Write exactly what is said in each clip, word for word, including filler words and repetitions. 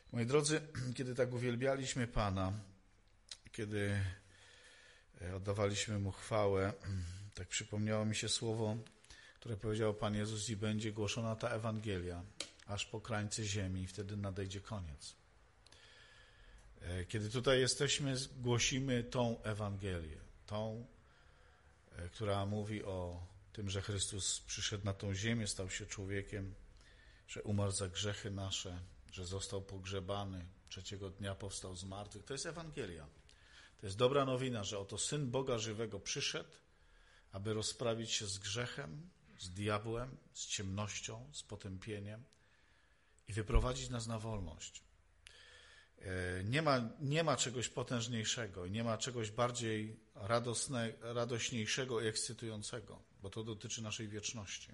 Moi drodzy, kiedy tak uwielbialiśmy Pana, kiedy oddawaliśmy Mu chwałę, tak przypomniało mi się słowo, które powiedział Pan Jezus: i będzie głoszona ta Ewangelia aż po krańce ziemi i wtedy nadejdzie koniec. Kiedy tutaj jesteśmy, głosimy tą Ewangelię, tą, która mówi o tym, że Chrystus przyszedł na tą ziemię, stał się człowiekiem, że umarł za grzechy nasze, że został pogrzebany, trzeciego dnia powstał z martwych. To jest Ewangelia. To jest dobra nowina, że oto Syn Boga żywego przyszedł, aby rozprawić się z grzechem, z diabłem, z ciemnością, z potępieniem i wyprowadzić nas na wolność. Nie ma, nie ma czegoś potężniejszego i nie ma czegoś bardziej radosne, radośniejszego i ekscytującego, bo to dotyczy naszej wieczności.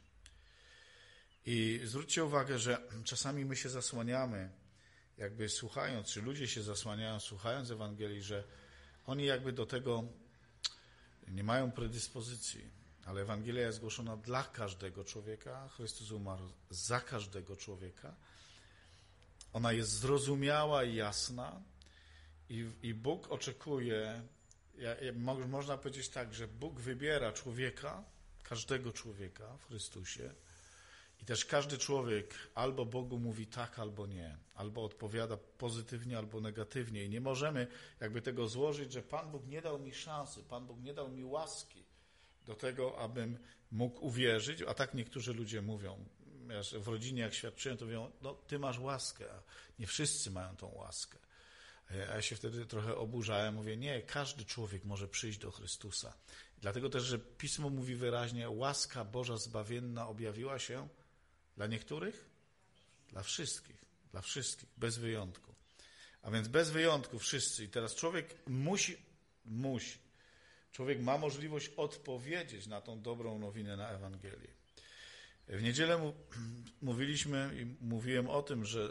I zwróćcie uwagę, że czasami my się zasłaniamy, jakby słuchając, czy ludzie się zasłaniają słuchając Ewangelii, że oni jakby do tego nie mają predyspozycji, ale Ewangelia jest głoszona dla każdego człowieka. Chrystus umarł za każdego człowieka. Ona jest zrozumiała i jasna i, i Bóg oczekuje, ja, ja, można powiedzieć tak, że Bóg wybiera człowieka, każdego człowieka w Chrystusie i też każdy człowiek albo Bogu mówi tak, albo nie, albo odpowiada pozytywnie, albo negatywnie i nie możemy jakby tego złożyć, że Pan Bóg nie dał mi szansy, Pan Bóg nie dał mi łaski do tego, abym mógł uwierzyć, a tak niektórzy ludzie mówią. W rodzinie jak świadczyłem, to mówią, no ty masz łaskę, a nie wszyscy mają tą łaskę. A ja się wtedy trochę oburzałem, mówię, nie, każdy człowiek może przyjść do Chrystusa. Dlatego też, że Pismo mówi wyraźnie, łaska Boża zbawienna objawiła się dla niektórych? Dla wszystkich, dla wszystkich, bez wyjątku. A więc bez wyjątku wszyscy. I teraz człowiek musi, musi, człowiek ma możliwość odpowiedzieć na tą dobrą nowinę, na Ewangelię. W niedzielę mówiliśmy i mówiłem o tym, że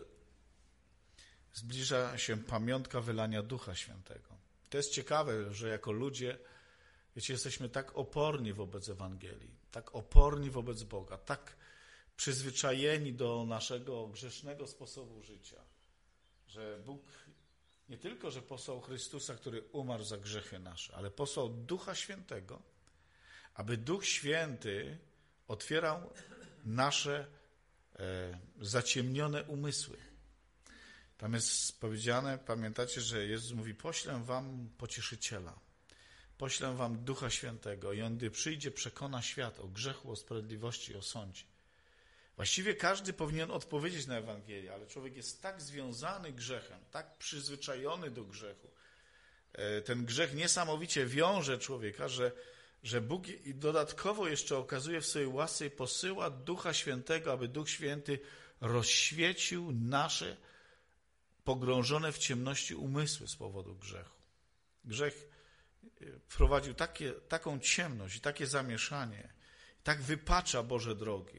zbliża się pamiątka wylania Ducha Świętego. To jest ciekawe, że jako ludzie, wiecie, jesteśmy tak oporni wobec Ewangelii, tak oporni wobec Boga, tak przyzwyczajeni do naszego grzesznego sposobu życia, że Bóg nie tylko, że posłał Chrystusa, który umarł za grzechy nasze, ale posłał Ducha Świętego, aby Duch Święty otwierał nasze e, zaciemnione umysły. Tam jest powiedziane, pamiętacie, że Jezus mówi, poślę wam pocieszyciela, poślę wam Ducha Świętego i on, gdy przyjdzie, przekona świat o grzechu, o sprawiedliwości i o sądzie. Właściwie każdy powinien odpowiedzieć na Ewangelię, ale człowiek jest tak związany grzechem, tak przyzwyczajony do grzechu. E, ten grzech niesamowicie wiąże człowieka, że że Bóg dodatkowo jeszcze okazuje w swojej łasce i posyła Ducha Świętego, aby Duch Święty rozświecił nasze pogrążone w ciemności umysły z powodu grzechu. Grzech wprowadził takie, taką ciemność i takie zamieszanie, tak wypacza Boże drogi.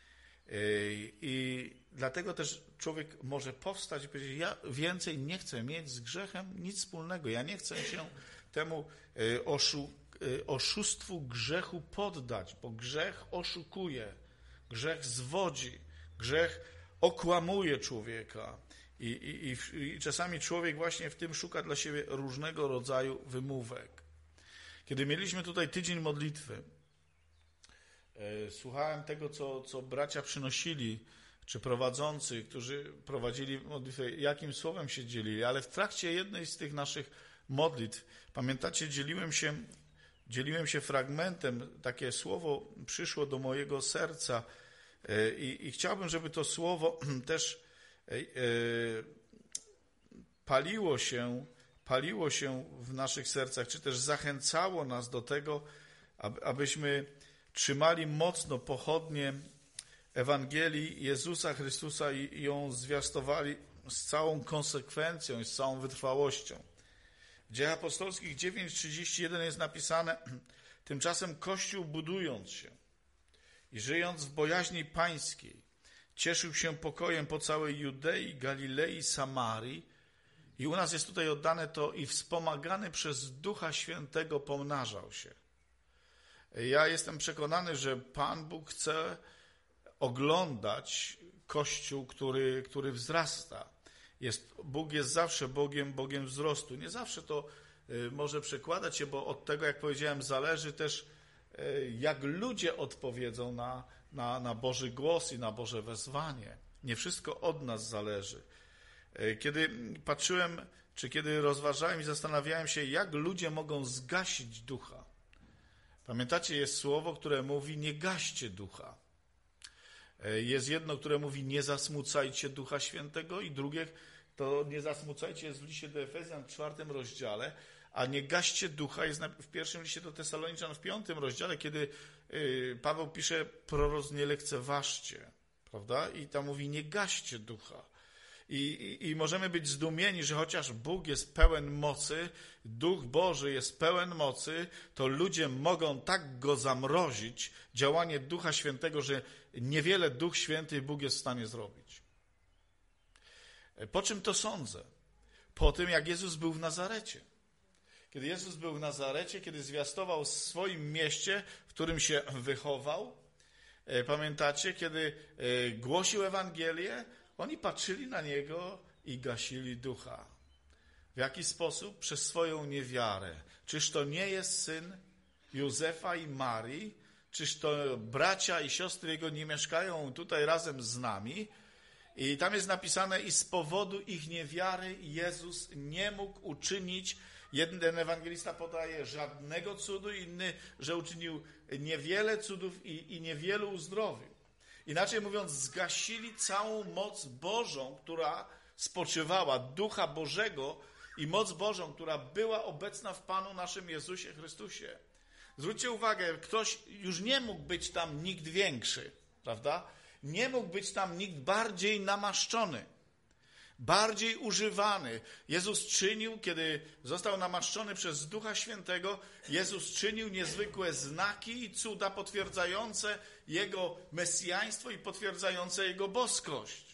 I dlatego też człowiek może powstać i powiedzieć, ja więcej nie chcę mieć z grzechem nic wspólnego, ja nie chcę się temu oszu oszustwu grzechu poddać, bo grzech oszukuje, grzech zwodzi, grzech okłamuje człowieka i, i, i, i czasami człowiek właśnie w tym szuka dla siebie różnego rodzaju wymówek. Kiedy mieliśmy tutaj tydzień modlitwy, e, słuchałem tego, co, co bracia przynosili, czy prowadzący, którzy prowadzili modlitwę, jakim słowem się dzielili, ale w trakcie jednej z tych naszych modlitw, pamiętacie, dzieliłem się Dzieliłem się fragmentem, takie słowo przyszło do mojego serca i, i chciałbym, żeby to słowo też e, e, paliło się, paliło się w naszych sercach, czy też zachęcało nas do tego, aby, abyśmy trzymali mocno pochodnie Ewangelii Jezusa Chrystusa i, i ją zwiastowali z całą konsekwencją i z całą wytrwałością. W Dziejach Apostolskich dziewięć trzydzieści jeden jest napisane, tymczasem Kościół budując się i żyjąc w bojaźni pańskiej, cieszył się pokojem po całej Judei, Galilei, Samarii i u nas jest tutaj oddane to i wspomagany przez Ducha Świętego pomnażał się. Ja jestem przekonany, że Pan Bóg chce oglądać Kościół, który, który wzrasta. Jest, Bóg jest zawsze Bogiem, Bogiem wzrostu. Nie zawsze to y, może przekładać się, bo od tego, jak powiedziałem, zależy też, y, jak ludzie odpowiedzą na, na, na Boży głos i na Boże wezwanie. Nie wszystko od nas zależy. Y, kiedy patrzyłem, czy kiedy rozważałem i zastanawiałem się, jak ludzie mogą zgasić ducha. Pamiętacie, jest słowo, które mówi, nie gaście ducha. Jest jedno, które mówi, nie zasmucajcie Ducha Świętego, i drugie, to nie zasmucajcie jest w liście do Efezjan w czwartym rozdziale, a nie gaście ducha jest w pierwszym liście do Tesaloniczan w piątym rozdziale, kiedy Paweł pisze, proroc nie lekceważcie, prawda? I tam mówi, nie gaście ducha. I, i, I możemy być zdumieni, że chociaż Bóg jest pełen mocy, Duch Boży jest pełen mocy, to ludzie mogą tak go zamrozić, działanie Ducha Świętego, że niewiele Duch Święty i Bóg jest w stanie zrobić. Po czym to sądzę? Po tym, jak Jezus był w Nazarecie. Kiedy Jezus był w Nazarecie, kiedy zwiastował w swoim mieście, w którym się wychował, pamiętacie, kiedy głosił Ewangelię, oni patrzyli na Niego i gasili ducha. W jaki sposób? Przez swoją niewiarę. Czyż to nie jest syn Józefa i Marii? Czyż to bracia i siostry Jego nie mieszkają tutaj razem z nami? I tam jest napisane, i z powodu ich niewiary Jezus nie mógł uczynić, jeden ewangelista podaje, żadnego cudu, inny, że uczynił niewiele cudów i, i niewielu uzdrowił. Inaczej mówiąc, zgasili całą moc Bożą, która spoczywała, Ducha Bożego i moc Bożą, która była obecna w Panu naszym Jezusie Chrystusie. Zwróćcie uwagę, ktoś, już nie mógł być tam nikt większy, prawda? Nie mógł być tam nikt bardziej namaszczony, bardziej używany. Jezus czynił, kiedy został namaszczony przez Ducha Świętego, Jezus czynił niezwykłe znaki i cuda potwierdzające Jego mesjaństwo i potwierdzające Jego boskość.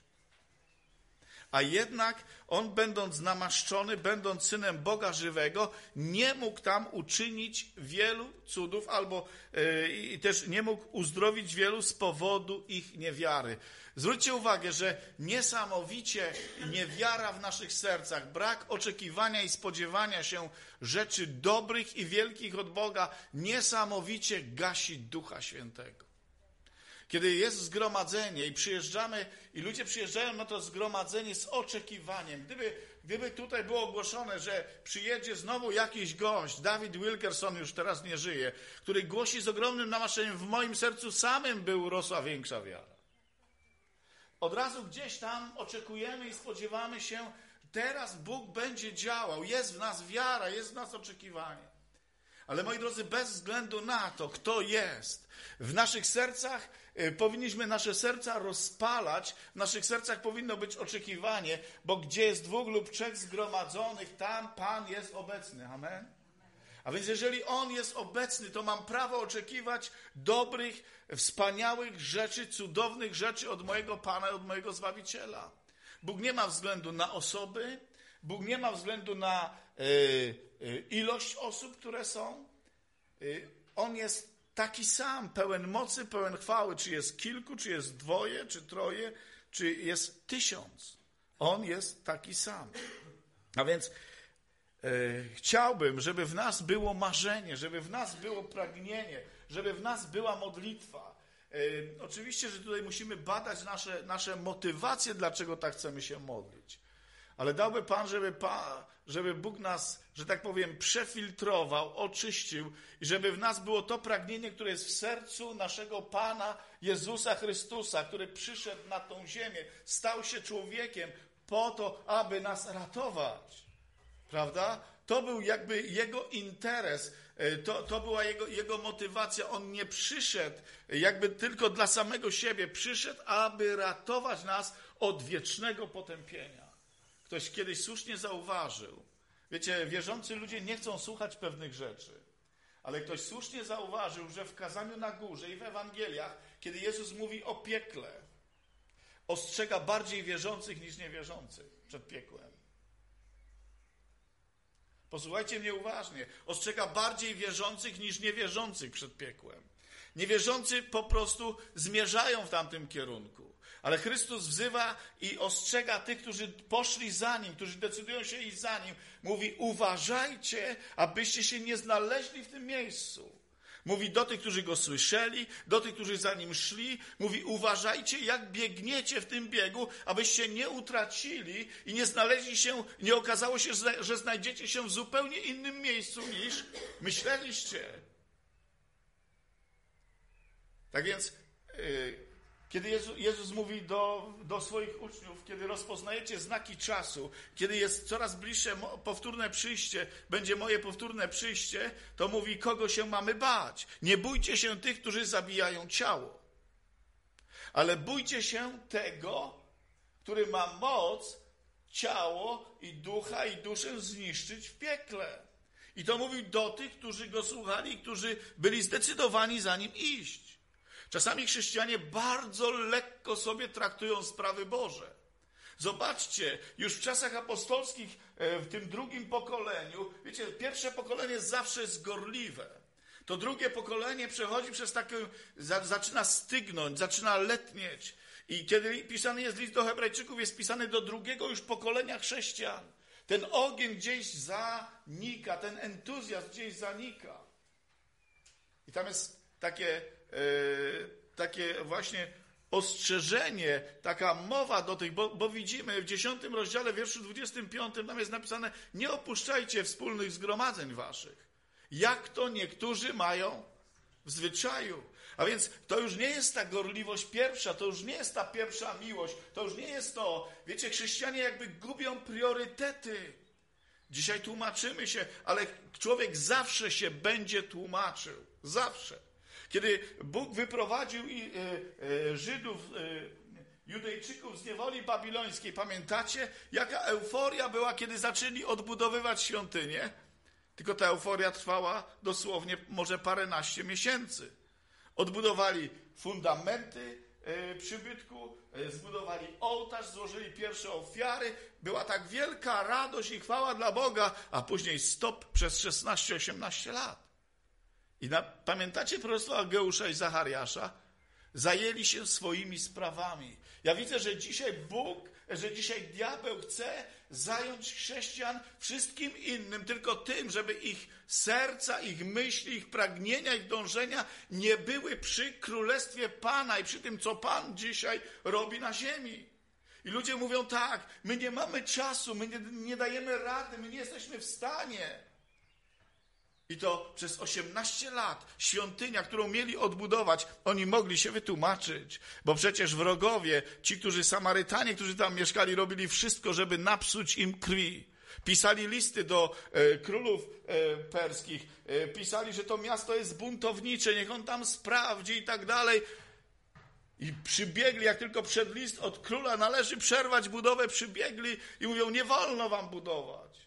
A jednak On, będąc namaszczony, będąc Synem Boga żywego, nie mógł tam uczynić wielu cudów, albo yy, też nie mógł uzdrowić wielu z powodu ich niewiary. Zwróćcie uwagę, że niesamowicie niewiara w naszych sercach, brak oczekiwania i spodziewania się rzeczy dobrych i wielkich od Boga, niesamowicie gasi Ducha Świętego. Kiedy jest zgromadzenie i przyjeżdżamy, i ludzie przyjeżdżają na to zgromadzenie z oczekiwaniem. Gdyby, gdyby tutaj było ogłoszone, że przyjedzie znowu jakiś gość, David Wilkerson już teraz nie żyje, który głosi z ogromnym namaszczeniem, w moim sercu samym by urosła większa wiara. Od razu gdzieś tam oczekujemy i spodziewamy się, teraz Bóg będzie działał, jest w nas wiara, jest w nas oczekiwanie. Ale moi drodzy, bez względu na to, kto jest, w naszych sercach y, powinniśmy nasze serca rozpalać, w naszych sercach powinno być oczekiwanie, bo gdzie jest dwóch lub trzech zgromadzonych, tam Pan jest obecny. Amen? A więc jeżeli On jest obecny, to mam prawo oczekiwać dobrych, wspaniałych rzeczy, cudownych rzeczy od mojego Pana, od mojego Zbawiciela. Bóg nie ma względu na osoby, Bóg nie ma względu na y, y, ilość osób, które są. Y, on jest taki sam, pełen mocy, pełen chwały. Czy jest kilku, czy jest dwoje, czy troje, czy jest tysiąc. On jest taki sam. A więc y, chciałbym, żeby w nas było marzenie, żeby w nas było pragnienie, żeby w nas była modlitwa. Y, oczywiście, że tutaj musimy badać nasze, nasze motywacje, dlaczego tak chcemy się modlić. Ale dałby Pan, żeby, Pan, żeby Bóg nas, że tak powiem, przefiltrował, oczyścił i żeby w nas było to pragnienie, które jest w sercu naszego Pana Jezusa Chrystusa, który przyszedł na tą ziemię, stał się człowiekiem po to, aby nas ratować. Prawda? To był jakby Jego interes, to, to była jego, jego motywacja. On nie przyszedł jakby tylko dla samego siebie, przyszedł, aby ratować nas od wiecznego potępienia. Ktoś kiedyś słusznie zauważył, wiecie, wierzący ludzie nie chcą słuchać pewnych rzeczy, ale ktoś słusznie zauważył, że w kazaniu na górze i w Ewangeliach, kiedy Jezus mówi o piekle, ostrzega bardziej wierzących niż niewierzących przed piekłem. Posłuchajcie mnie uważnie, ostrzega bardziej wierzących niż niewierzących przed piekłem. Niewierzący po prostu zmierzają w tamtym kierunku. Ale Chrystus wzywa i ostrzega tych, którzy poszli za Nim, którzy decydują się iść za Nim. Mówi, uważajcie, abyście się nie znaleźli w tym miejscu. Mówi do tych, którzy Go słyszeli, do tych, którzy za Nim szli. Mówi, uważajcie, jak biegniecie w tym biegu, abyście nie utracili i nie znaleźli się, nie okazało się, że znajdziecie się w zupełnie innym miejscu niż myśleliście. Tak więc, yy, kiedy Jezus, Jezus mówi do, do swoich uczniów, kiedy rozpoznajecie znaki czasu, kiedy jest coraz bliższe powtórne przyjście, będzie moje powtórne przyjście, to mówi, kogo się mamy bać. Nie bójcie się tych, którzy zabijają ciało, ale bójcie się tego, który ma moc ciało i ducha i duszę zniszczyć w piekle. I to mówił do tych, którzy Go słuchali i którzy byli zdecydowani za Nim iść. Czasami chrześcijanie bardzo lekko sobie traktują sprawy Boże. Zobaczcie, już w czasach apostolskich, w tym drugim pokoleniu, wiecie, pierwsze pokolenie zawsze jest gorliwe. To drugie pokolenie przechodzi przez takie, zaczyna stygnąć, zaczyna letnieć. I kiedy pisany jest list do Hebrajczyków, jest pisany do drugiego już pokolenia chrześcijan. Ten ogień gdzieś zanika, ten entuzjazm gdzieś zanika. I tam jest takie... takie właśnie ostrzeżenie, taka mowa do tych, bo, bo widzimy w dziesiątym rozdziale, wierszu dwudziestym piątym, tam jest napisane, nie opuszczajcie wspólnych zgromadzeń waszych, jak to niektórzy mają w zwyczaju. A więc to już nie jest ta gorliwość pierwsza, to już nie jest ta pierwsza miłość, to już nie jest to, wiecie, chrześcijanie jakby gubią priorytety. Dzisiaj tłumaczymy się, ale człowiek zawsze się będzie tłumaczył, zawsze. Kiedy Bóg wyprowadził Żydów, Judejczyków z niewoli babilońskiej, pamiętacie, jaka euforia była, kiedy zaczęli odbudowywać świątynię? Tylko ta euforia trwała dosłownie może paręnaście miesięcy. Odbudowali fundamenty przybytku, zbudowali ołtarz, złożyli pierwsze ofiary. Była tak wielka radość i chwała dla Boga, a później stop przez szesnaście osiemnaście lat. I na, pamiętacie proroctwo Ageusza i Zachariasza? Zajęli się swoimi sprawami. Ja widzę, że dzisiaj Bóg, że dzisiaj diabeł chce zająć chrześcijan wszystkim innym, tylko tym, żeby ich serca, ich myśli, ich pragnienia, ich dążenia nie były przy Królestwie Pana i przy tym, co Pan dzisiaj robi na ziemi. I ludzie mówią tak, my nie mamy czasu, my nie, nie dajemy rady, my nie jesteśmy w stanie. I to przez osiemnaście lat świątynia, którą mieli odbudować, oni mogli się wytłumaczyć. Bo przecież wrogowie, ci, którzy Samarytanie, którzy tam mieszkali, robili wszystko, żeby napsuć im krwi. Pisali listy do e, królów e, perskich. E, pisali, że to miasto jest buntownicze, niech on tam sprawdzi i tak dalej. I przybiegli, jak tylko przed list od króla należy przerwać budowę, przybiegli i mówią, nie wolno wam budować.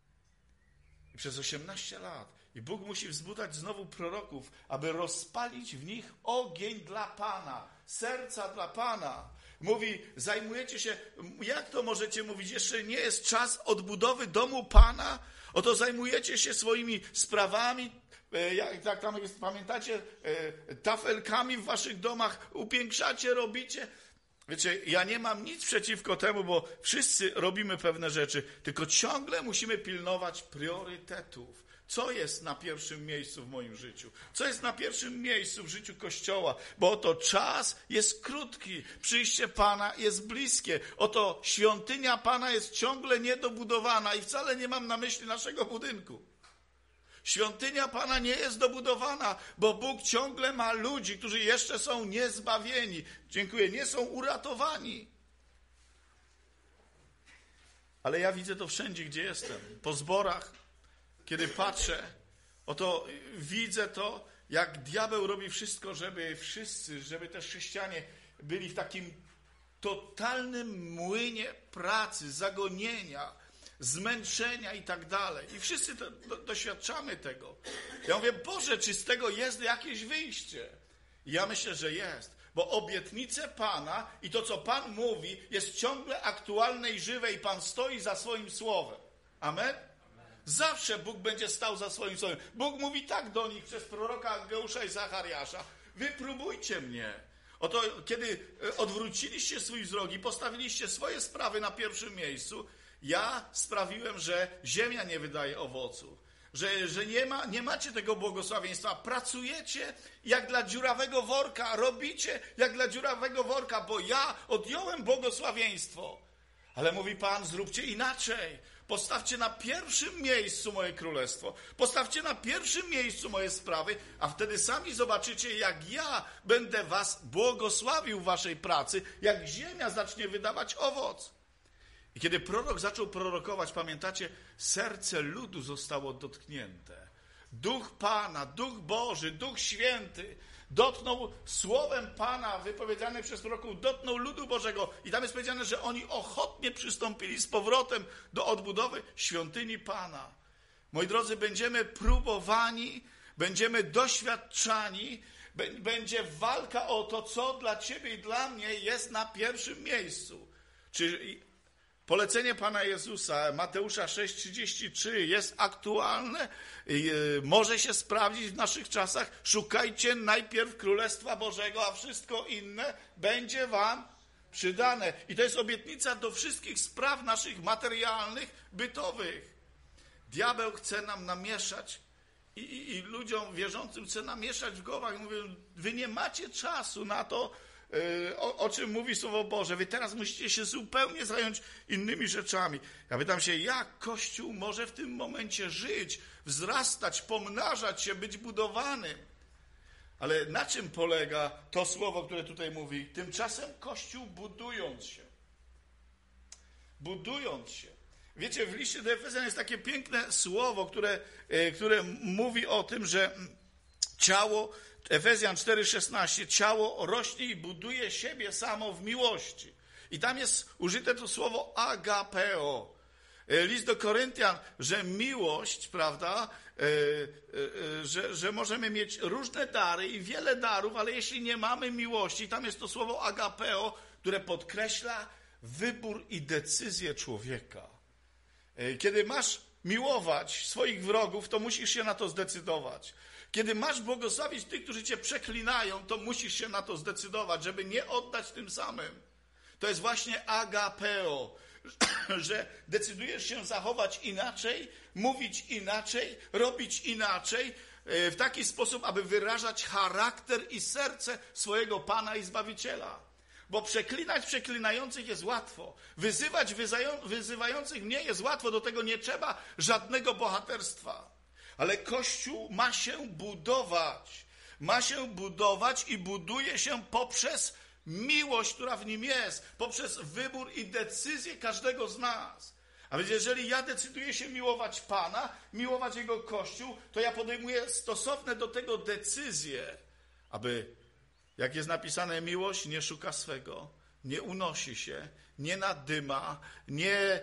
I przez osiemnaście lat. I Bóg musi wzbudzać znowu proroków, aby rozpalić w nich ogień dla Pana, serca dla Pana. Mówi, zajmujecie się, jak to możecie mówić, jeszcze nie jest czas odbudowy domu Pana? Oto zajmujecie się swoimi sprawami, jak, jak tam jest, pamiętacie, tafelkami w waszych domach, upiększacie, robicie. Wiecie, ja nie mam nic przeciwko temu, bo wszyscy robimy pewne rzeczy, tylko ciągle musimy pilnować priorytetów. Co jest na pierwszym miejscu w moim życiu? Co jest na pierwszym miejscu w życiu Kościoła? Bo oto czas jest krótki, przyjście Pana jest bliskie. Oto świątynia Pana jest ciągle niedobudowana i wcale nie mam na myśli naszego budynku. Świątynia Pana nie jest dobudowana, bo Bóg ciągle ma ludzi, którzy jeszcze są niezbawieni. Dziękuję, nie są uratowani. Ale ja widzę to wszędzie, gdzie jestem. Po zborach, kiedy patrzę, oto widzę to, jak diabeł robi wszystko, żeby wszyscy, żeby też chrześcijanie byli w takim totalnym młynie pracy, zagonienia, zmęczenia i tak dalej. I wszyscy to, do, doświadczamy tego. Ja mówię, Boże, czy z tego jest jakieś wyjście? I ja myślę, że jest. Bo obietnice Pana i to, co Pan mówi, jest ciągle aktualne i żywe i Pan stoi za swoim słowem. Amen? Zawsze Bóg będzie stał za swoim słowem. Bóg mówi tak do nich przez proroka Ageusza i Zachariasza. wypróbujcie mnie. Oto kiedy odwróciliście swój wzrok i postawiliście swoje sprawy na pierwszym miejscu, ja sprawiłem, że ziemia nie wydaje owoców. Że, że nie, ma, nie macie tego błogosławieństwa. Pracujecie jak dla dziurawego worka. Robicie jak dla dziurawego worka, bo ja odjąłem błogosławieństwo. Ale mówi Pan, zróbcie inaczej. Postawcie na pierwszym miejscu moje królestwo. Postawcie na pierwszym miejscu moje sprawy, a wtedy sami zobaczycie, jak ja będę was błogosławił w waszej pracy, jak ziemia zacznie wydawać owoc. I kiedy prorok zaczął prorokować, pamiętacie, serce ludu zostało dotknięte. Duch Pana, Duch Boży, Duch Święty dotknął słowem Pana wypowiedziane przez proroków, dotknął ludu Bożego. I tam jest powiedziane, że oni ochotnie przystąpili z powrotem do odbudowy świątyni Pana. Moi drodzy, będziemy próbowani, będziemy doświadczani, będzie walka o to, co dla ciebie i dla mnie jest na pierwszym miejscu. Czy polecenie Pana Jezusa, Mateusza sześć trzydzieści trzy, jest aktualne, może się sprawdzić w naszych czasach. Szukajcie najpierw Królestwa Bożego, a wszystko inne będzie wam przydane. I to jest obietnica do wszystkich spraw naszych materialnych, bytowych. Diabeł chce nam namieszać i, i, i ludziom wierzącym chce namieszać w głowach. Mówią, wy nie macie czasu na to, O, o czym mówi Słowo Boże. Wy teraz musicie się zupełnie zająć innymi rzeczami. Ja pytam się, jak Kościół może w tym momencie żyć, wzrastać, pomnażać się, być budowany? Ale na czym polega to słowo, które tutaj mówi? Tymczasem Kościół budując się. Budując się. Wiecie, w liście do Efezjan jest takie piękne słowo, które, które mówi o tym, że ciało, Efezjan cztery szesnaście, ciało rośnie i buduje siebie samo w miłości. I tam jest użyte to słowo agapeo. List do Koryntian, że miłość, prawda, że, że możemy mieć różne dary i wiele darów, ale jeśli nie mamy miłości, tam jest to słowo agapeo, które podkreśla wybór i decyzję człowieka. Kiedy masz miłować swoich wrogów, to musisz się na to zdecydować. Kiedy masz błogosławić tych, którzy cię przeklinają, to musisz się na to zdecydować, żeby nie oddać tym samym. To jest właśnie agapeo, że decydujesz się zachować inaczej, mówić inaczej, robić inaczej, w taki sposób, aby wyrażać charakter i serce swojego Pana i Zbawiciela. Bo przeklinać przeklinających jest łatwo. Wyzywać wyzywających mnie jest łatwo, do tego nie trzeba żadnego bohaterstwa. Ale Kościół ma się budować. Ma się budować i buduje się poprzez miłość, która w nim jest. Poprzez wybór i decyzję każdego z nas. A więc jeżeli ja decyduję się miłować Pana, miłować Jego Kościół, to ja podejmuję stosowne do tego decyzje, aby, jak jest napisane, miłość nie szuka swego, nie unosi się, nie nadyma, nie,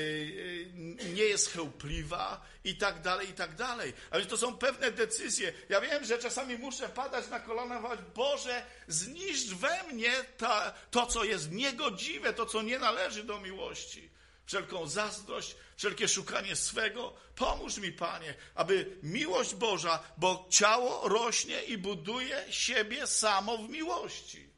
yy, nie jest chełpliwa i tak dalej, i tak dalej. A więc to są pewne decyzje. Ja wiem, że czasami muszę padać na kolana i mówić, Boże, zniszcz we mnie ta, to, co jest niegodziwe, to, co nie należy do miłości. Wszelką zazdrość, wszelkie szukanie swego. Pomóż mi, Panie, aby miłość Boża, bo ciało rośnie i buduje siebie samo w miłości.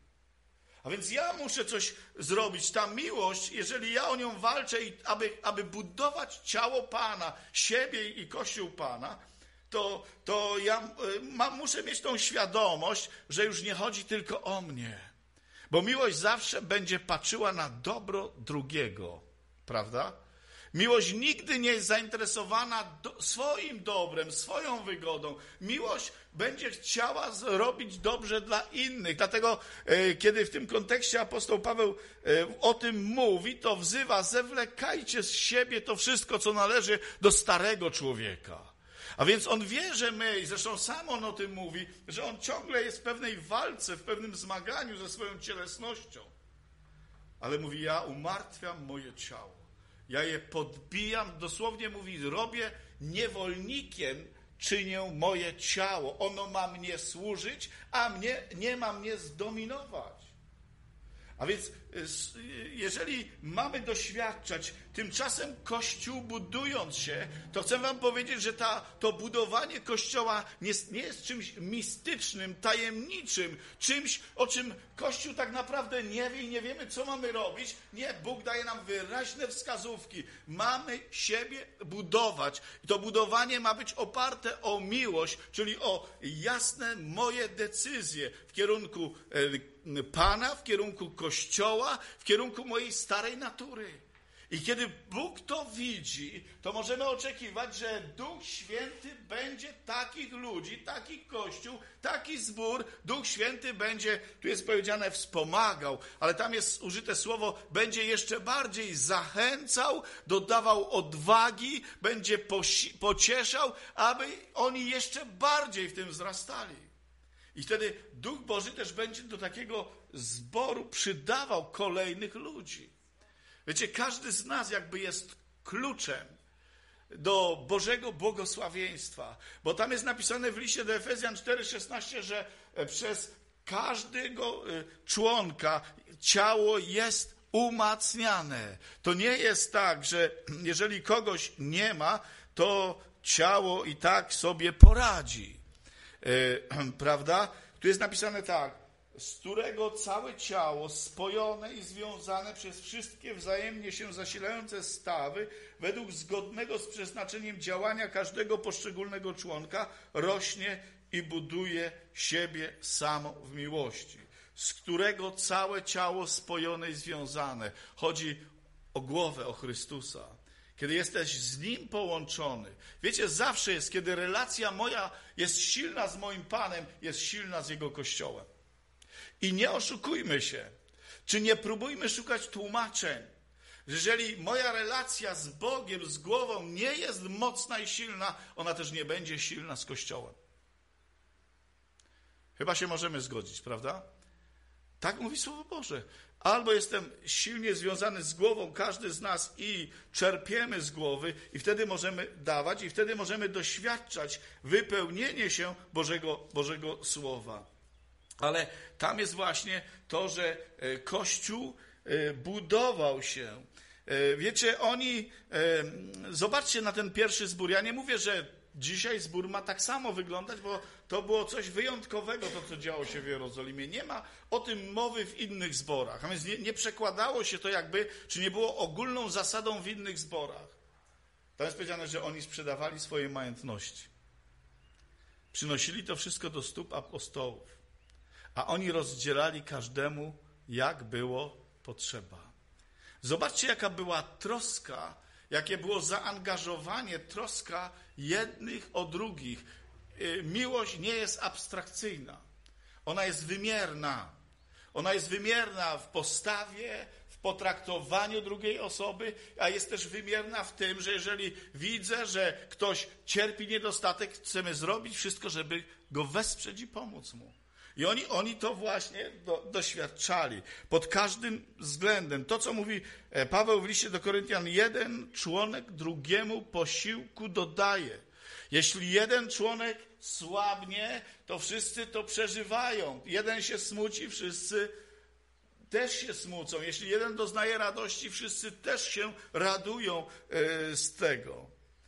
A więc ja muszę coś zrobić. Ta miłość, jeżeli ja o nią walczę, i aby, aby budować ciało Pana, siebie i Kościół Pana, to, to ja ma, muszę mieć tą świadomość, że już nie chodzi tylko o mnie. Bo miłość zawsze będzie patrzyła na dobro drugiego, prawda? Miłość nigdy nie jest zainteresowana do, swoim dobrem, swoją wygodą. Miłość będzie chciała zrobić dobrze dla innych. Dlatego, e, kiedy w tym kontekście apostoł Paweł e, o tym mówi, to wzywa, zewlekajcie z siebie to wszystko, co należy do starego człowieka. A więc on wie, że my, i zresztą sam on o tym mówi, że on ciągle jest w pewnej walce, w pewnym zmaganiu ze swoją cielesnością. Ale mówi, ja umartwiam moje ciało. Ja je podbijam, dosłownie mówi, robię niewolnikiem, czynię moje ciało. Ono ma mnie służyć, a mnie, nie ma mnie zdominować. A więc jeżeli mamy doświadczać Tymczasem Kościół budując się, to chcę wam powiedzieć, że ta, to budowanie Kościoła nie, nie jest czymś mistycznym, tajemniczym, czymś, o czym Kościół tak naprawdę nie wie i nie wiemy, co mamy robić. Nie, Bóg daje nam wyraźne wskazówki. Mamy siebie budować. I to budowanie ma być oparte o miłość, czyli o jasne moje decyzje w kierunku Pana, w kierunku Kościoła, w kierunku mojej starej natury. I kiedy Bóg to widzi, to możemy oczekiwać, że Duch Święty będzie takich ludzi, taki Kościół, taki zbór, Duch Święty będzie, tu jest powiedziane wspomagał, ale tam jest użyte słowo, będzie jeszcze bardziej zachęcał, dodawał odwagi, będzie posi- pocieszał, aby oni jeszcze bardziej w tym wzrastali. I wtedy Duch Boży też będzie do takiego zboru przydawał kolejnych ludzi. Wiecie, każdy z nas jakby jest kluczem do Bożego błogosławieństwa, bo tam jest napisane w liście do Efezjan cztery szesnaście, że przez każdego członka ciało jest umacniane. To nie jest tak, że jeżeli kogoś nie ma, to ciało i tak sobie poradzi. Prawda? Tu jest napisane tak, z którego całe ciało spojone i związane przez wszystkie wzajemnie się zasilające stawy według zgodnego z przeznaczeniem działania każdego poszczególnego członka rośnie i buduje siebie samo w miłości. Z którego całe ciało spojone i związane. Chodzi o głowę, o Chrystusa. Kiedy jesteś z Nim połączony. Wiecie, zawsze jest, kiedy relacja moja jest silna z moim Panem, jest silna z Jego Kościołem. I nie oszukujmy się, czy nie próbujmy szukać tłumaczeń. Jeżeli moja relacja z Bogiem, z głową nie jest mocna i silna, ona też nie będzie silna z Kościołem. Chyba się możemy zgodzić, prawda? Tak mówi Słowo Boże. Albo jestem silnie związany z głową, każdy z nas, i czerpiemy z głowy, i wtedy możemy dawać, i wtedy możemy doświadczać wypełnienie się Bożego, Bożego Słowa. Ale tam jest właśnie to, że Kościół budował się. Wiecie, oni, zobaczcie na ten pierwszy zbór. Ja nie mówię, że dzisiaj zbór ma tak samo wyglądać, bo to było coś wyjątkowego, to co działo się w Jerozolimie. Nie ma o tym mowy w innych zborach. A więc nie, nie przekładało się to jakby, czy nie było ogólną zasadą w innych zborach. Tam jest powiedziane, że oni sprzedawali swoje majątności. Przynosili to wszystko do stóp apostołów. A oni rozdzielali każdemu, jak było potrzeba. Zobaczcie, jaka była troska, jakie było zaangażowanie, troska jednych o drugich. Miłość nie jest abstrakcyjna. Ona jest wymierna. Ona jest wymierna w postawie, w potraktowaniu drugiej osoby, a jest też wymierna w tym, że jeżeli widzę, że ktoś cierpi niedostatek, chcemy zrobić wszystko, żeby go wesprzeć i pomóc mu. I oni, oni to właśnie do, doświadczali pod każdym względem. To, co mówi Paweł w liście do Koryntian, jeden członek drugiemu posiłku dodaje. Jeśli jeden członek słabnie, to wszyscy to przeżywają. Jeden się smuci, wszyscy też się smucą. Jeśli jeden doznaje radości, wszyscy też się radują z tego.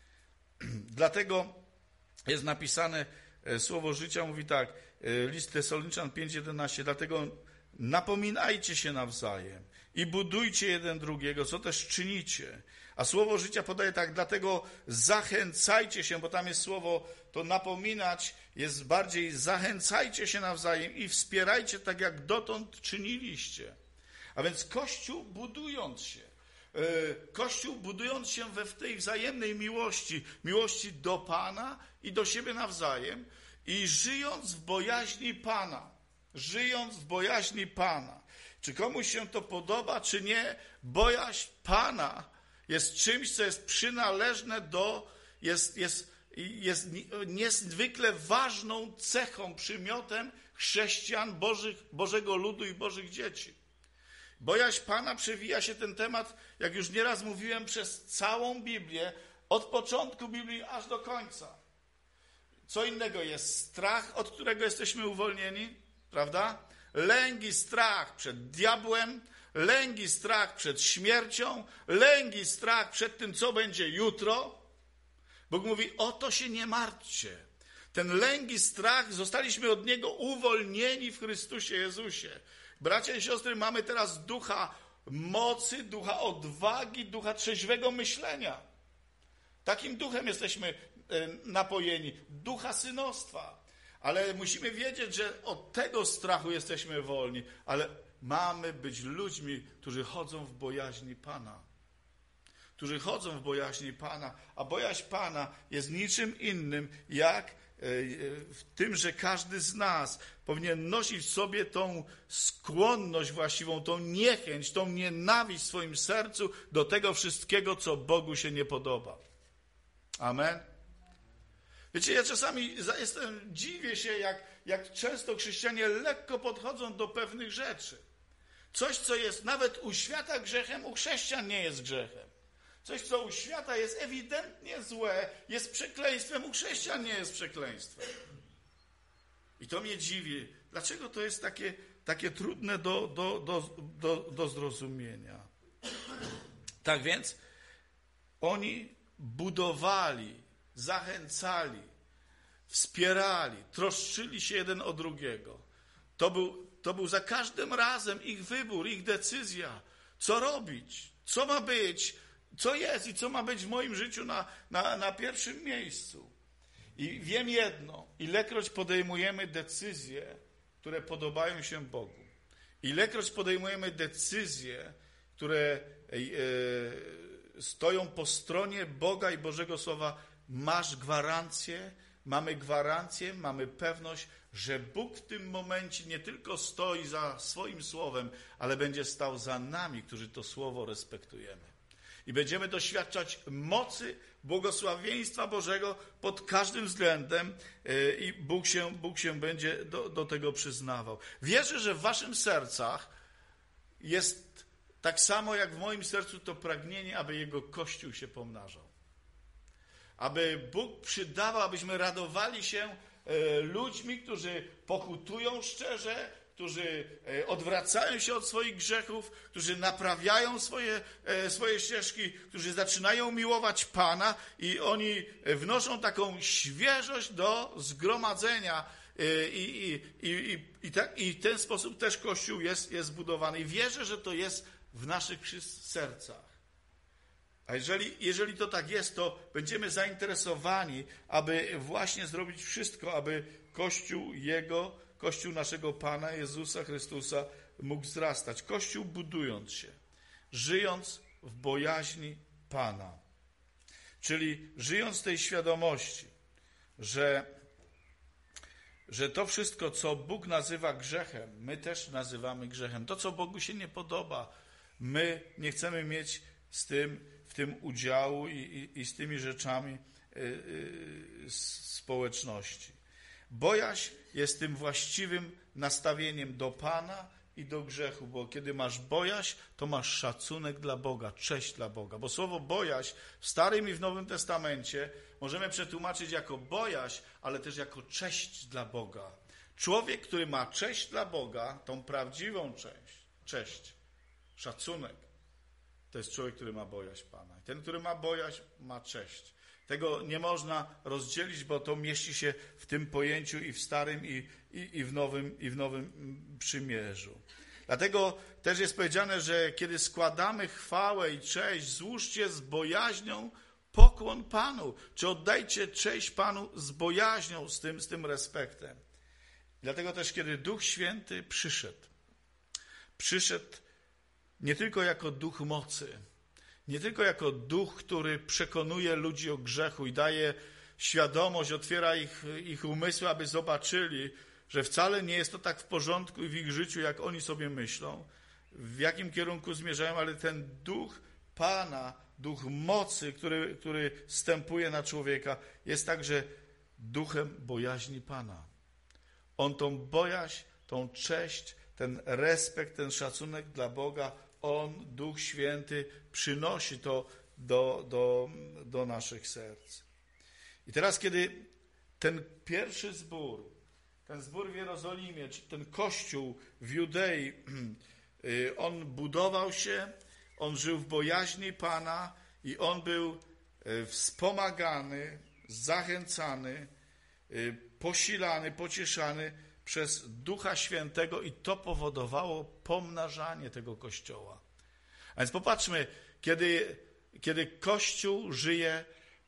Dlatego jest napisane, Słowo Życia mówi tak, list Tesaloniczan pięć jedenaście, dlatego napominajcie się nawzajem i budujcie jeden drugiego, co też czynicie. A Słowo Życia podaje tak, dlatego zachęcajcie się, bo tam jest słowo, to napominać jest bardziej zachęcajcie się nawzajem i wspierajcie tak, jak dotąd czyniliście. A więc Kościół budując się, Kościół budując się we w tej wzajemnej miłości, miłości do Pana i do siebie nawzajem, i żyjąc w bojaźni Pana, żyjąc w bojaźni Pana. Czy komuś się to podoba, czy nie, bojaźń Pana jest czymś, co jest przynależne do, jest, jest, jest niezwykle ważną cechą, przymiotem chrześcijan, Bożych, Bożego ludu i Bożych dzieci. Bojaźń Pana przewija się ten temat, jak już nieraz mówiłem, przez całą Biblię, od początku Biblii aż do końca. Co innego jest strach, od którego jesteśmy uwolnieni, prawda? Lęk i strach przed diabłem, lęk i strach przed śmiercią, lęk i strach przed tym, co będzie jutro. Bóg mówi, o to się nie martwcie. Ten lęk i strach, zostaliśmy od niego uwolnieni w Chrystusie Jezusie. Bracia i siostry, mamy teraz ducha mocy, ducha odwagi, ducha trzeźwego myślenia. Takim duchem jesteśmy napojeni, ducha synostwa. Ale musimy wiedzieć, że od tego strachu jesteśmy wolni, ale mamy być ludźmi, którzy chodzą w bojaźni Pana. Którzy chodzą w bojaźni Pana, a bojaźń Pana jest niczym innym, jak w tym, że każdy z nas powinien nosić w sobie tą skłonność właściwą, tą niechęć, tą nienawiść w swoim sercu do tego wszystkiego, co Bogu się nie podoba. Amen. Wiecie, ja czasami jestem, dziwię się, jak, jak często chrześcijanie lekko podchodzą do pewnych rzeczy. Coś, co jest nawet u świata grzechem, u chrześcijan nie jest grzechem. Coś, co u świata jest ewidentnie złe, jest przekleństwem, u chrześcijan nie jest przekleństwem. I to mnie dziwi. Dlaczego to jest takie, takie trudne do, do, do, do, do zrozumienia? Tak więc oni budowali, zachęcali, wspierali, troszczyli się jeden o drugiego. To był, to był za każdym razem ich wybór, ich decyzja. Co robić? Co ma być? Co jest i co ma być w moim życiu na, na, na pierwszym miejscu? I wiem jedno, ilekroć podejmujemy decyzje, które podobają się Bogu, ilekroć podejmujemy decyzje, które e, stoją po stronie Boga i Bożego Słowa, masz gwarancję, mamy gwarancję, mamy pewność, że Bóg w tym momencie nie tylko stoi za swoim słowem, ale będzie stał za nami, którzy to słowo respektujemy. I będziemy doświadczać mocy, błogosławieństwa Bożego pod każdym względem i Bóg się, Bóg się będzie do, do tego przyznawał. Wierzę, że w waszym sercach jest tak samo jak w moim sercu to pragnienie, aby Jego Kościół się pomnażał. Aby Bóg przydawał, abyśmy radowali się ludźmi, którzy pokutują szczerze, którzy odwracają się od swoich grzechów, którzy naprawiają swoje, swoje ścieżki, którzy zaczynają miłować Pana i oni wnoszą taką świeżość do zgromadzenia i, i, i, i, tak, i w ten sposób też Kościół jest, jest budowany. I wierzę, że to jest w naszych sercach. A jeżeli, jeżeli to tak jest, to będziemy zainteresowani, aby właśnie zrobić wszystko, aby Kościół Jego, Kościół naszego Pana Jezusa Chrystusa mógł wzrastać. Kościół budując się, żyjąc w bojaźni Pana. Czyli żyjąc w tej świadomości, że, że to wszystko, co Bóg nazywa grzechem, my też nazywamy grzechem. To, co Bogu się nie podoba, my nie chcemy mieć z tym, w tym udziału i, i, i z tymi rzeczami y, y, społeczności. Bojaźń jest tym właściwym nastawieniem do Pana i do grzechu, bo kiedy masz bojaźń, to masz szacunek dla Boga, cześć dla Boga. Bo słowo bojaźń w Starym i w Nowym Testamencie możemy przetłumaczyć jako bojaźń, ale też jako cześć dla Boga. Człowiek, który ma cześć dla Boga, tą prawdziwą cześć, cześć, szacunek, to jest człowiek, który ma bojaźń Pana. Ten, który ma bojaźń, ma cześć. Tego nie można rozdzielić, bo to mieści się w tym pojęciu i w Starym, i, i, i, w, nowym, i w Nowym Przymierzu. Dlatego też jest powiedziane, że kiedy składamy chwałę i cześć, złóżcie z bojaźnią pokłon Panu. Czy oddajcie cześć Panu z bojaźnią, z tym, z tym respektem. Dlatego też, kiedy Duch Święty przyszedł, przyszedł nie tylko jako duch mocy, nie tylko jako duch, który przekonuje ludzi o grzechu i daje świadomość, otwiera ich, ich umysły, aby zobaczyli, że wcale nie jest to tak w porządku w ich życiu, jak oni sobie myślą, w jakim kierunku zmierzają, ale ten duch Pana, duch mocy, który, który stępuje na człowieka, jest także duchem bojaźni Pana. On tą bojaźń, tą cześć, ten respekt, ten szacunek dla Boga, On, Duch Święty, przynosi to do, do, do naszych serc. I teraz, kiedy ten pierwszy zbór, ten zbór w Jerozolimie, czy ten kościół w Judei on budował się, on żył w bojaźni Pana i on był wspomagany, zachęcany, posilany, pocieszany przez Ducha Świętego i to powodowało pomnażanie tego Kościoła. A więc popatrzmy, kiedy, kiedy Kościół żyje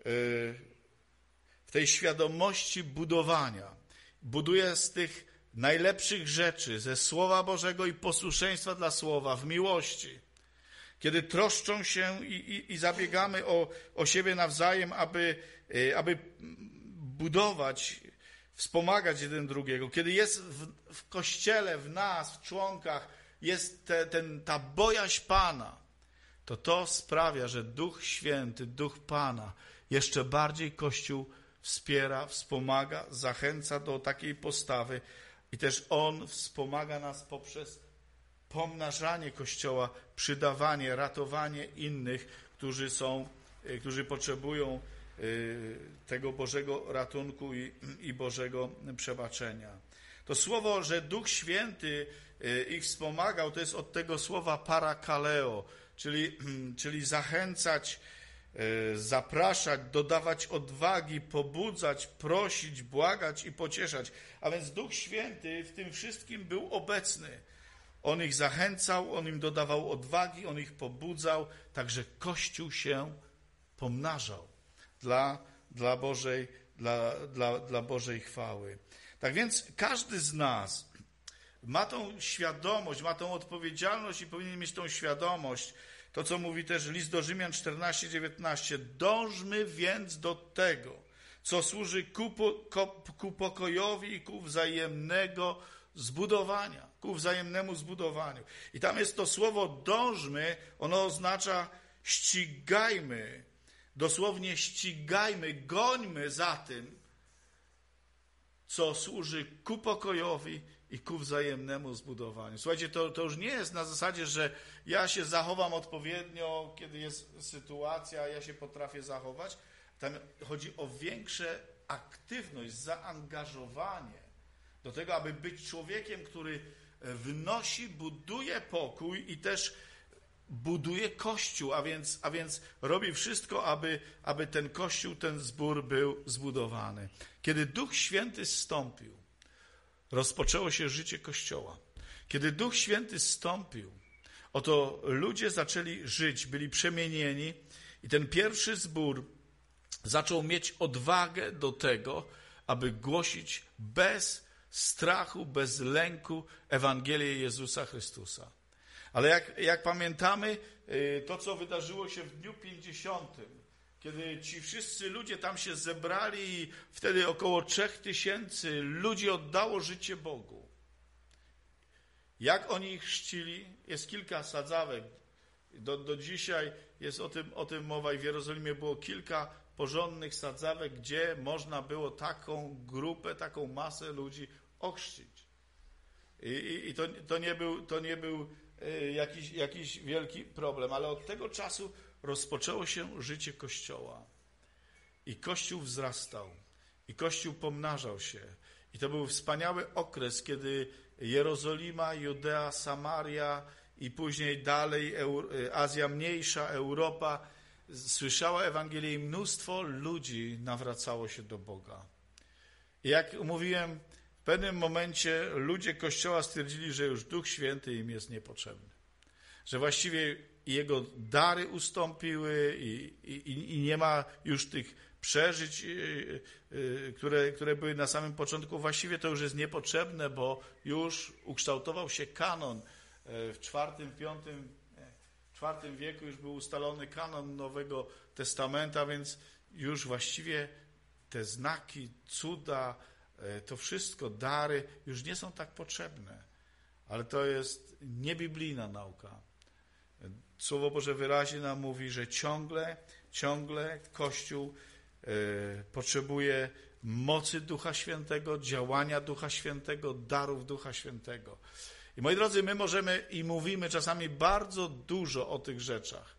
w tej świadomości budowania, buduje z tych najlepszych rzeczy, ze Słowa Bożego i posłuszeństwa dla Słowa, w miłości, kiedy troszczą się i, i, i zabiegamy o, o siebie nawzajem, aby, aby budować, wspomagać jeden drugiego, kiedy jest w, w Kościele, w nas, w członkach, jest te, ten, ta bojaźń Pana, to to sprawia, że Duch Święty, Duch Pana jeszcze bardziej Kościół wspiera, wspomaga, zachęca do takiej postawy i też On wspomaga nas poprzez pomnażanie Kościoła, przydawanie, ratowanie innych, którzy są, którzy potrzebują tego Bożego ratunku i, i Bożego przebaczenia. To słowo, że Duch Święty ich wspomagał, to jest od tego słowa parakaleo, czyli, czyli zachęcać, zapraszać, dodawać odwagi, pobudzać, prosić, błagać i pocieszać. A więc Duch Święty w tym wszystkim był obecny. On ich zachęcał, On im dodawał odwagi, On ich pobudzał, także Kościół się pomnażał dla, dla, Bożej, dla, dla, dla Bożej chwały. Tak więc każdy z nas ma tą świadomość, ma tą odpowiedzialność i powinien mieć tą świadomość. To, co mówi też list do Rzymian czternaście dziewiętnaście. Dążmy więc do tego, co służy ku, ku pokojowi i ku wzajemnego zbudowania, ku wzajemnemu zbudowaniu. I tam jest to słowo dążmy, ono oznacza ścigajmy, dosłownie ścigajmy, gońmy za tym, co służy ku pokojowi i ku wzajemnemu zbudowaniu. Słuchajcie, to, to już nie jest na zasadzie, że ja się zachowam odpowiednio, kiedy jest sytuacja, ja się potrafię zachować. Tam chodzi o większą aktywność, zaangażowanie do tego, aby być człowiekiem, który wnosi, buduje pokój i też buduje Kościół, a więc, a więc robi wszystko, aby, aby ten Kościół, ten zbór był zbudowany. Kiedy Duch Święty zstąpił, rozpoczęło się życie Kościoła. Kiedy Duch Święty zstąpił, oto ludzie zaczęli żyć, byli przemienieni i ten pierwszy zbór zaczął mieć odwagę do tego, aby głosić bez strachu, bez lęku Ewangelię Jezusa Chrystusa. Ale jak, jak pamiętamy, to co wydarzyło się w dniu pięćdziesiątym, kiedy ci wszyscy ludzie tam się zebrali i wtedy około trzech tysięcy ludzi oddało życie Bogu. Jak oni ich chrzcili? Jest kilka sadzawek. Do, do dzisiaj jest o tym, o tym mowa i w Jerozolimie było kilka porządnych sadzawek, gdzie można było taką grupę, taką masę ludzi ochrzcić. I, i, i to, to nie był, to nie był jakiś, jakiś wielki problem, ale od tego czasu rozpoczęło się życie Kościoła. I Kościół wzrastał. I Kościół pomnażał się. I to był wspaniały okres, kiedy Jerozolima, Judea, Samaria i później dalej Azja Mniejsza, Europa słyszała Ewangelię i mnóstwo ludzi nawracało się do Boga. I jak mówiłem, w pewnym momencie ludzie Kościoła stwierdzili, że już Duch Święty im jest niepotrzebny. Że właściwie Jego dary ustąpiły i, i, i nie ma już tych przeżyć, które, które były na samym początku. Właściwie to już jest niepotrzebne, bo już ukształtował się kanon. W czwartym, piątym, czwartym wieku już był ustalony kanon Nowego Testamenta, więc już właściwie te znaki, cuda, to wszystko, dary już nie są tak potrzebne. Ale to jest niebiblijna nauka. Słowo Boże wyraźnie nam mówi, że ciągle, ciągle Kościół y, potrzebuje mocy Ducha Świętego, działania Ducha Świętego, darów Ducha Świętego. I moi drodzy, my możemy i mówimy czasami bardzo dużo o tych rzeczach,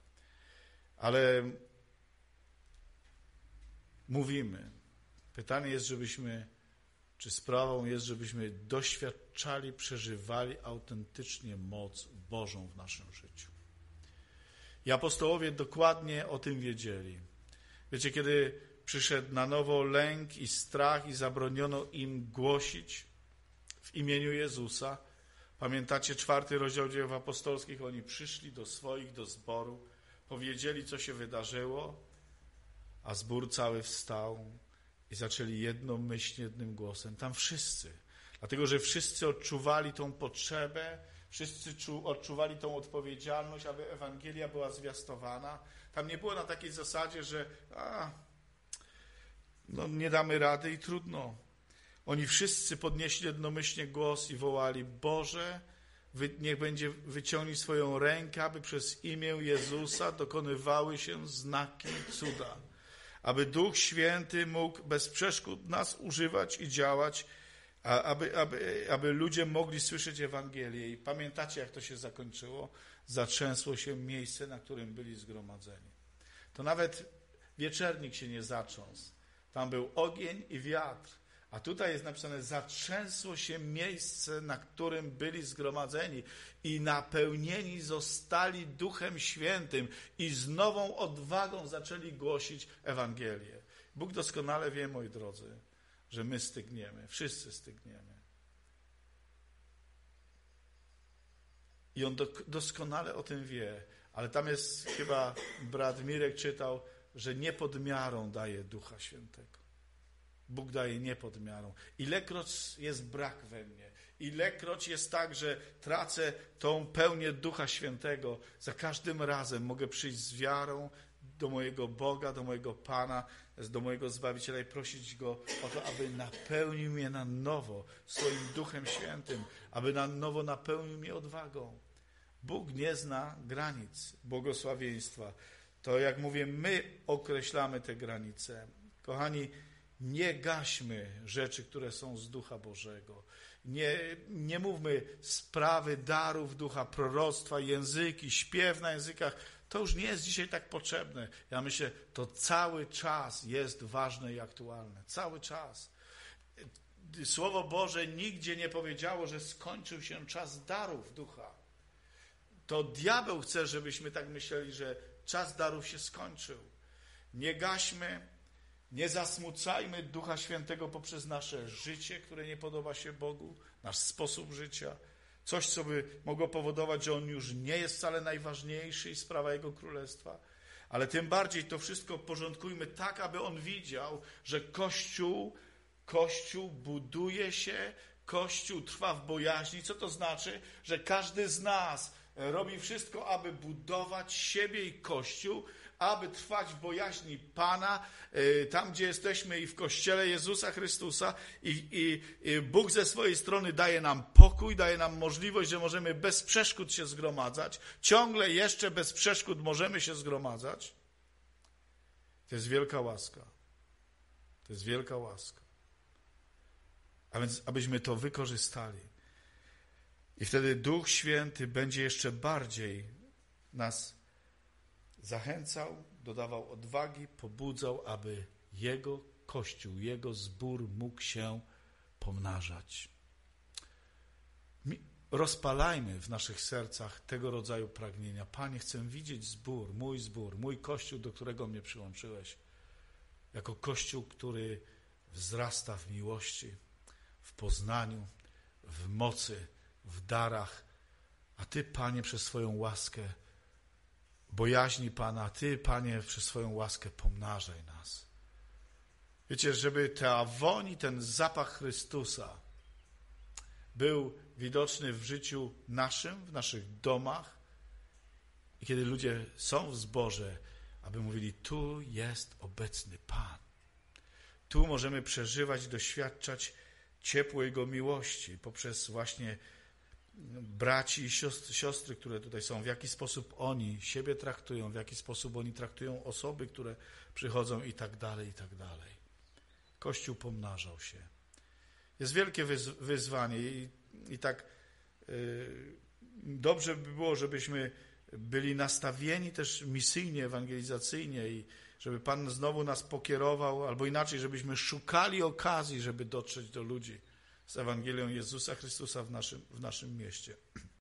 ale mówimy. Pytanie jest, żebyśmy czy sprawą jest, żebyśmy doświadczali, przeżywali autentycznie moc Bożą w naszym życiu. I apostołowie dokładnie o tym wiedzieli. Wiecie, kiedy przyszedł na nowo lęk i strach i zabroniono im głosić w imieniu Jezusa, pamiętacie czwarty rozdział Dziejów Apostolskich, oni przyszli do swoich, do zboru, powiedzieli, co się wydarzyło, a zbór cały wstał i zaczęli jednomyślnie, jednym głosem. Tam wszyscy, dlatego że wszyscy odczuwali tą potrzebę, wszyscy czu, odczuwali tą odpowiedzialność, aby Ewangelia była zwiastowana. Tam nie było na takiej zasadzie, że a, no nie damy rady i trudno. Oni wszyscy podnieśli jednomyślnie głos i wołali: Boże, wy, niech będzie wyciągnij swoją rękę, aby przez imię Jezusa dokonywały się znaki, cuda. Aby Duch Święty mógł bez przeszkód nas używać i działać, a, aby, aby, aby ludzie mogli słyszeć Ewangelię. I pamiętacie, jak to się zakończyło? Zatrzęsło się miejsce, na którym byli zgromadzeni. To nawet wieczernik się nie zatrząsł. Tam był ogień i wiatr. A tutaj jest napisane: zatrzęsło się miejsce, na którym byli zgromadzeni i napełnieni zostali Duchem Świętym i z nową odwagą zaczęli głosić Ewangelię. Bóg doskonale wie, moi drodzy, że my stygniemy, wszyscy stygniemy. I On doskonale o tym wie, ale tam jest, chyba brat Mirek czytał, że nie pod miarą daje Ducha Świętego. Bóg daje nie pod miarą. Ilekroć jest brak we mnie, ilekroć jest tak, że tracę tą pełnię Ducha Świętego, za każdym razem mogę przyjść z wiarą do mojego Boga, do mojego Pana, do mojego Zbawiciela i prosić Go o to, aby napełnił mnie na nowo swoim Duchem Świętym, aby na nowo napełnił mnie odwagą. Bóg nie zna granic błogosławieństwa. To, jak mówię, my określamy te granice. Kochani, nie gaśmy rzeczy, które są z Ducha Bożego. Nie, nie mówmy sprawy darów Ducha, proroctwa, języki, śpiew na językach. To już nie jest dzisiaj tak potrzebne. Ja myślę, to cały czas jest ważne i aktualne. Cały czas. Słowo Boże nigdzie nie powiedziało, że skończył się czas darów Ducha. To diabeł chce, żebyśmy tak myśleli, że czas darów się skończył. Nie gaśmy, nie zasmucajmy Ducha Świętego poprzez nasze życie, które nie podoba się Bogu, nasz sposób życia. Coś, co by mogło powodować, że On już nie jest wcale najważniejszy i sprawa Jego Królestwa. Ale tym bardziej to wszystko porządkujmy tak, aby On widział, że Kościół, Kościół buduje się, Kościół trwa w bojaźni. Co to znaczy? Że każdy z nas robi wszystko, aby budować siebie i Kościół, aby trwać w bojaźni Pana, tam gdzie jesteśmy i w Kościele Jezusa Chrystusa i, i, i Bóg ze swojej strony daje nam pokój, daje nam możliwość, że możemy bez przeszkód się zgromadzać, ciągle jeszcze bez przeszkód możemy się zgromadzać. To jest wielka łaska. To jest wielka łaska. A więc abyśmy to wykorzystali. I wtedy Duch Święty będzie jeszcze bardziej nas zachęcał, dodawał odwagi, pobudzał, aby Jego Kościół, Jego zbór mógł się pomnażać. Rozpalajmy w naszych sercach tego rodzaju pragnienia. Panie, chcę widzieć zbór, mój zbór, mój Kościół, do którego mnie przyłączyłeś, jako Kościół, który wzrasta w miłości, w poznaniu, w mocy, w darach, a Ty, Panie, przez swoją łaskę, bojaźni Pana, Ty, Panie, przez swoją łaskę pomnażaj nas. Wiecie, żeby ta woń i ten zapach Chrystusa był widoczny w życiu naszym, w naszych domach i kiedy ludzie są w zborze, aby mówili, tu jest obecny Pan. Tu możemy przeżywać, doświadczać ciepło Jego miłości poprzez właśnie braci i siostry, siostry, które tutaj są, w jaki sposób oni siebie traktują, w jaki sposób oni traktują osoby, które przychodzą i tak dalej, i tak dalej. Kościół pomnażał się. Jest wielkie wyzwanie i, i tak yy, dobrze by było, żebyśmy byli nastawieni też misyjnie, ewangelizacyjnie i żeby Pan znowu nas pokierował, albo inaczej, żebyśmy szukali okazji, żeby dotrzeć do ludzi z Ewangelią Jezusa Chrystusa w naszym, w naszym mieście.